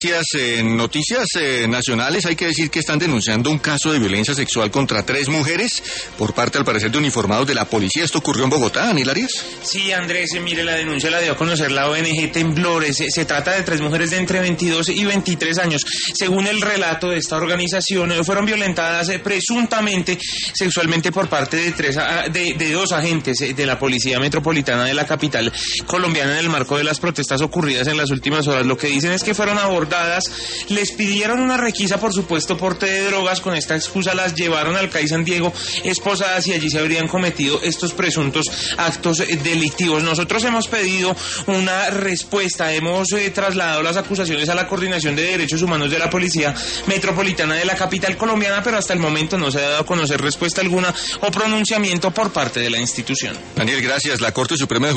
En noticias nacionales hay que decir que están denunciando un caso de violencia sexual contra 3 mujeres por parte, al parecer, de uniformados de la policía. ¿Esto ocurrió en Bogotá, Daniel Arias? Sí, Andrés, mire, la denuncia la dio a conocer la ONG Temblores. Se trata de 3 mujeres de entre 22 y 23 años. Según el relato de esta organización, fueron violentadas presuntamente sexualmente por parte de 2 agentes de la Policía Metropolitana de la capital colombiana en el marco de las protestas ocurridas en las últimas horas. Lo que dicen es que fueron abordadas, les pidieron una requisa por supuesto porte de drogas. Con esta excusa las llevaron al CAI San Diego esposadas y allí se habrían cometido estos presuntos actos delictivos. Nosotros hemos pedido una respuesta, hemos trasladado las acusaciones a la Coordinación de Derechos Humanos de la Policía Metropolitana de la capital colombiana, pero hasta el momento no se ha dado a conocer respuesta alguna o pronunciamiento por parte de la institución. Daniel, gracias. La Corte Suprema de